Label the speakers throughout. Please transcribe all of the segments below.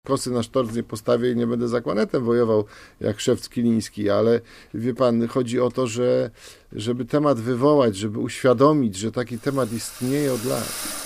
Speaker 1: Kosy na sztorc nie postawię i nie będę za Kłanetem wojował jak szewc Kiliński, ale wie pan, chodzi o to, żeby temat wywołać, żeby uświadomić, że taki temat istnieje od lat.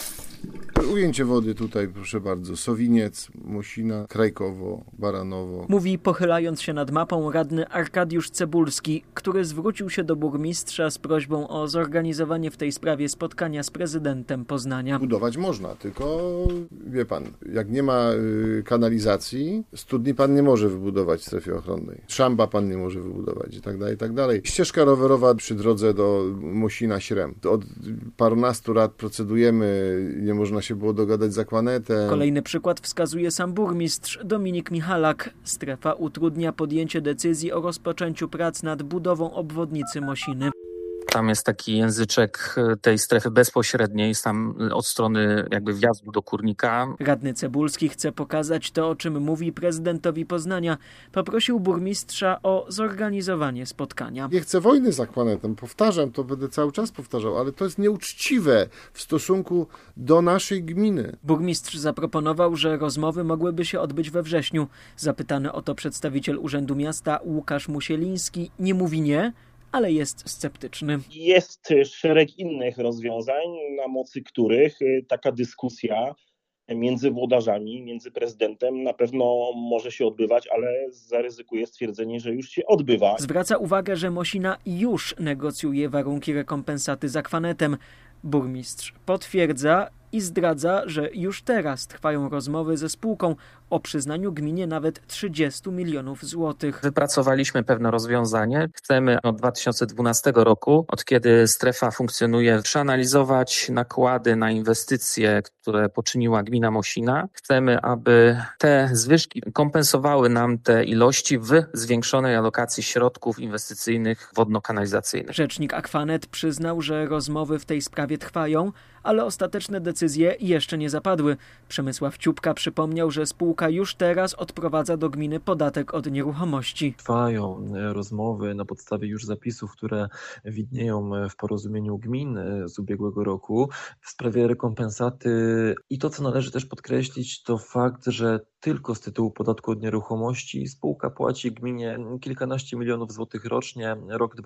Speaker 1: Ujęcie wody tutaj, proszę bardzo. Sowiniec, Mosina, Krajkowo, Baranowo.
Speaker 2: Mówi, pochylając się nad mapą, radny Arkadiusz Cebulski, który zwrócił się do burmistrza z prośbą o zorganizowanie w tej sprawie spotkania z prezydentem Poznania.
Speaker 1: Budować można, tylko wie pan, jak nie ma kanalizacji, studni pan nie może wybudować w strefie ochronnej. Szamba pan nie może wybudować i tak dalej, i tak dalej. Ścieżka rowerowa przy drodze do Mosina-Śrem. Od parunastu lat procedujemy, nie można się było dogadać za Kłanetem.
Speaker 2: Kolejny przykład wskazuje sam burmistrz Dominik Michalak. Strefa utrudnia podjęcie decyzji o rozpoczęciu prac nad budową obwodnicy Mosiny.
Speaker 3: Tam jest taki języczek tej strefy bezpośredniej, tam od strony jakby wjazdu do Kurnika.
Speaker 2: Radny Cebulski chce pokazać to, o czym mówi prezydentowi Poznania. Poprosił burmistrza o zorganizowanie spotkania.
Speaker 1: Nie chcę wojny za Kłanetem, powtarzam, to będę cały czas powtarzał, ale to jest nieuczciwe w stosunku do naszej gminy.
Speaker 2: Burmistrz zaproponował, że rozmowy mogłyby się odbyć we wrześniu. Zapytany o to przedstawiciel Urzędu Miasta Łukasz Musieliński nie mówi nie, ale jest sceptyczny.
Speaker 4: Jest szereg innych rozwiązań, na mocy których taka dyskusja między włodarzami, między prezydentem na pewno może się odbywać, ale zaryzykuję stwierdzenie, że już się odbywa.
Speaker 2: Zwraca uwagę, że Mosina już negocjuje warunki rekompensaty za Kłanetem. Burmistrz potwierdza i zdradza, że już teraz trwają rozmowy ze spółką o przyznaniu gminie nawet 30 milionów złotych.
Speaker 3: Wypracowaliśmy pewne rozwiązanie. Chcemy od 2012 roku, od kiedy strefa funkcjonuje, przeanalizować nakłady na inwestycje, które poczyniła gmina Mosina. Chcemy, aby te zwyżki kompensowały nam te ilości w zwiększonej alokacji środków inwestycyjnych wodno-kanalizacyjnych.
Speaker 2: Rzecznik Akwanet przyznał, że rozmowy w tej sprawie trwają, ale ostateczne decyzje jeszcze nie zapadły. Przemysław Ciupka przypomniał, że spółka już teraz odprowadza do gminy podatek od nieruchomości.
Speaker 5: Trwają rozmowy na podstawie już zapisów, które widnieją w porozumieniu gmin z ubiegłego roku w sprawie rekompensaty. I to, co należy też podkreślić, to fakt, że tylko z tytułu podatku od nieruchomości spółka płaci gminie kilkanaście milionów złotych rocznie. Rok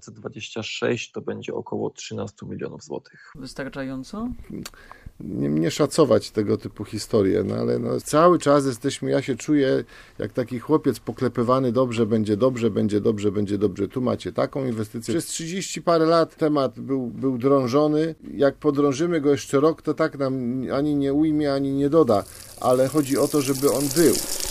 Speaker 5: 2026 to będzie około 13 milionów złotych.
Speaker 2: Wystarczająco?
Speaker 1: Nie szacować tego typu historie, ale cały czas ja się czuję jak taki chłopiec poklepywany, dobrze, będzie dobrze, będzie dobrze, będzie dobrze. Tu macie taką inwestycję. Przez 30 parę lat temat był drążony. Jak podrążymy go jeszcze rok, to tak nam ani nie ujmie, ani nie doda, ale chodzi o to, żeby on był.